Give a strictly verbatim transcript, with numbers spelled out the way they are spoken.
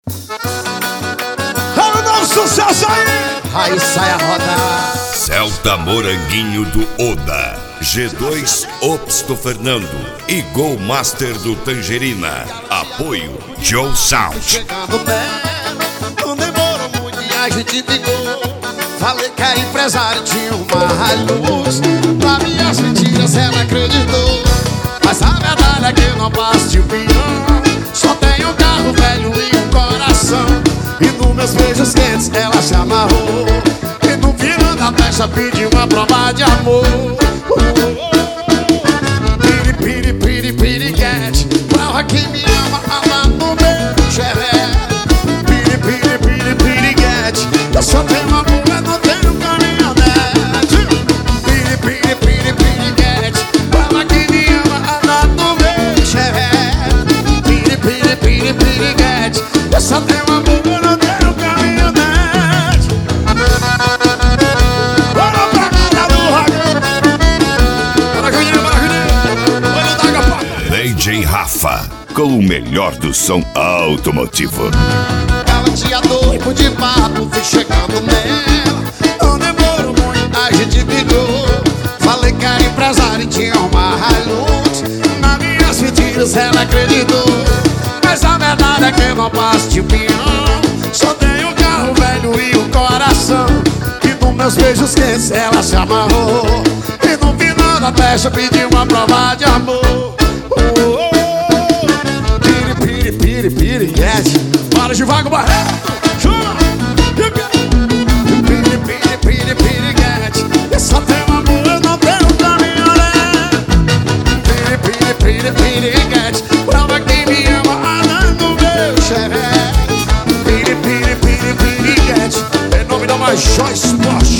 É o novo sucesso aí! Aí sai a roda. Celta Moranguinho do Oda, G dois Ops do Fernando e Go Master do Tangerina. Apoio Joe Sound. Chegando perto, não demorou muito e a gente ligou. Falei que a empresária tinha uma Hilux. Pra minhas mentiras ela acreditou. Mas a verdade é que eu não passo de pião. Só tenho um carro velho e um coração. E nos meus beijos quentes ela se amarrou. E no final da festa pediu uma prova de amor. Piri, piri, piri, piriguete. Prova que me ama, ama no meu Chevette. Piri, piri, piri, piriguete. Eu só tenho amor, eu não tenho caminhonete. Piri, piri, piri, piriguete. Prova que me ama, ama no meu Chevette. Piri, piri, piri, piriguete. Eu só tenho amor, eu não tenho caminhonete. Bora pra casa do Ragão. Bora, Juninho, bora, Juninho. Olha o Daga, pá. D J Rafa, com o melhor do som automotivo. Ela tinha doido de papo, fui chegando nela. Não demorou muito, a gente ligou. Falei que a empresária tinha uma Hilux. Nas minhas mentiras ela acreditou. Mas a verdade é que eu não passo de peão. Só tenho um carro velho e um coração. E nos meus beijos quentes ela se amarrou. E no final da festa pediu uma prova de amor. Oh, oh, oh. Piri, piri, piri, piriguete. Para de vago, Barreto. Chama. Piri, piri, piri, piriguete. Eu só tenho amor, eu não tenho caminhonete. Piri, piri, piri, piriguete. Prova que me ama, andando no meu Chevette. Piri, piri, piri, piriguete. Em nome da Major Esporte.